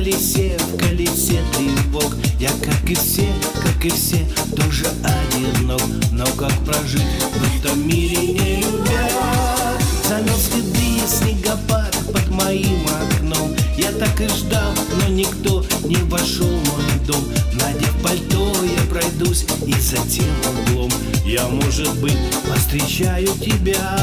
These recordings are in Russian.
в колесе тревог. Я, как и все, тоже одинок. Но как прожить в этом мире, не любя? Замел следы снегопад под моим окном. Я так и ждал, но никто не вошел в мой дом. Надев пальто, я пройдусь, и за тем углом я, может быть, повстречаю тебя.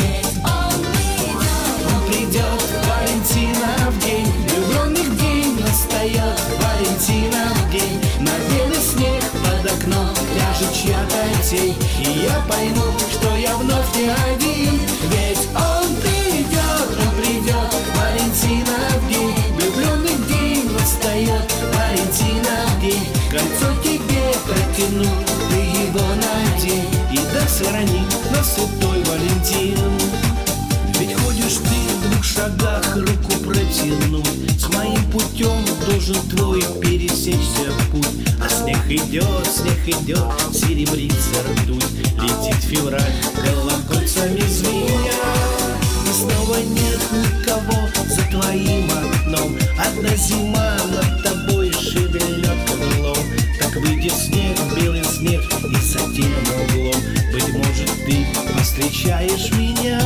Он придет, Валентинов день, влюбленных день настает. Валентинов день, на белый снег под окном ляжет чья-то тень, и я пойму, что я вновь не один. Ведь он придет, Валентинов день, влюбленных день настает. Валентинов день, кольцо тебе протяну, ты его надень, и да сохрани нас святой Валентин. Ведь ходишь ты в 2 шагах, руку протянуть, с моим путем должен твой пересечься путь. А снег идет, серебрится ртуть, летит февраль, колокольцами звеня. И снова нет никого за твоим окном, одна зима над тобой шевельнет крылом. Так выйдет снег, белый снег, и за тем углом, быть может, ты повстречаешь меня.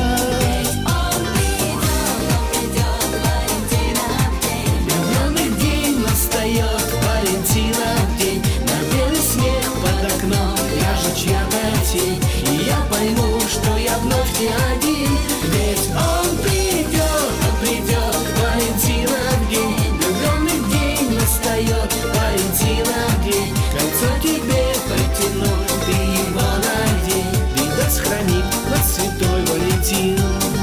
Влюбленных день настает. Валентинов день, на белый снег под окном ляжет чья-то тень, и я пойму, что я вновь не один. Ведь он придет, Валентинов день, влюбленных день настает. Валентинов день, кольцо тебе протяну, ты его надень, и да сохранит нас святой Валентин.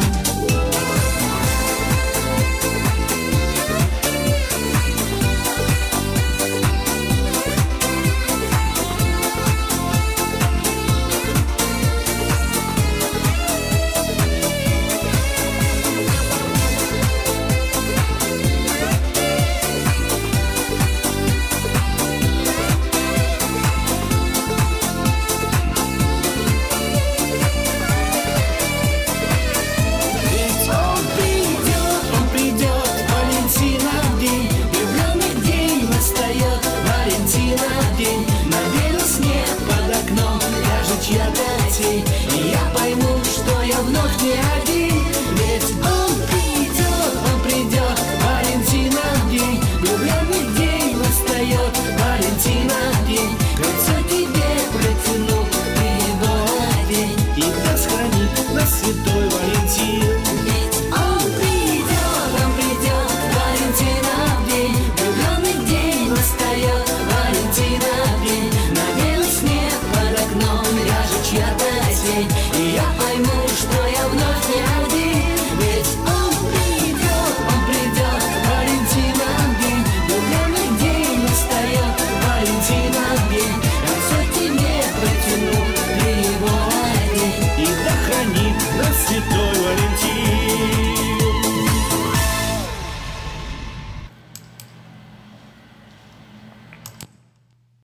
И я пойму, что я вновь не один. Ведь он придет, Валентинов день, влюбленных день настает. Валентинов день, кольцо тебе протяну, ты его одень, и да сохранит нас святой Валентин. Ведь он придет, Валентинов день, влюбленных день настает. Валентинов день, на белый снег под окном ляжет чья-то тень, и я пойму, что я вновь не один. Ведь он придет, Валентинов день, влюбленных день настает. Валентинов день, кольцо тебе протяну, ты его одень, и да хранит нас святой